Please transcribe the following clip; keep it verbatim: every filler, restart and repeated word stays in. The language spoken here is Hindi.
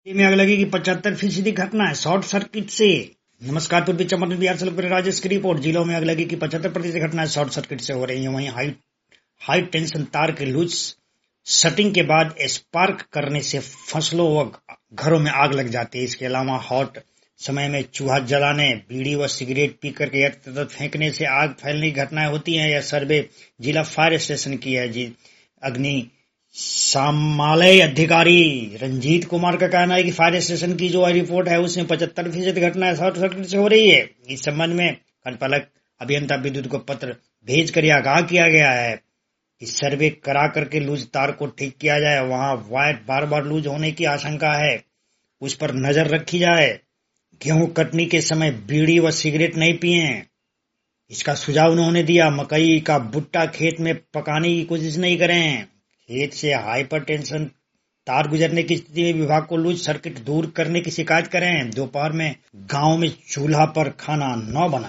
में आग लगी की पचहत्तर फीसदी घटना है शॉर्ट सर्किट से। नमस्कार, पूर्वी चंपारण बिहार से लोकप्रिय राजेश की रिपोर्ट। जिलों में आग लगी की पचहत्तर प्रतिशत घटनाएं शॉर्ट सर्किट से हो रही है। वहीं हाई हाई टेंशन तार के लूज सटिंग के बाद स्पार्क करने से फसलों व घरों में आग लग जाती है। इसके अलावा हॉट समय में चूहा जलाने, बीड़ी व सिगरेट पी करके यत्र फेंकने से आग फैलने की घटनाएं होती हैं। यह सर्वे जिला फायर स्टेशन की है। जी अग्नि सामालय अधिकारी रंजीत कुमार का कहना है कि फायर स्टेशन की जो रिपोर्ट है उसमें पचहत्तर फीसद घटनाएं शॉर्ट सर्किट से हो रही है। इस संबंध में कार्यपालक अभियंता विद्युत को पत्र भेज कर आगाह किया गया है कि सर्वे करा करके लूज तार को ठीक किया जाए। वहां वायर बार बार लूज होने की आशंका है, उस पर नजर रखी जाए। गेहूं कटनी के समय बीड़ी व सिगरेट नहीं पिए, इसका सुझाव उन्होंने दिया। मकई का भुट्टा खेत में पकाने की कोशिश नहीं करें। खेत से हाइपर टेंशन तार गुजरने की स्थिति में विभाग को लूज सर्किट दूर करने की शिकायत करें। दोपहर में गांव में चूल्हा पर खाना न बनाएं।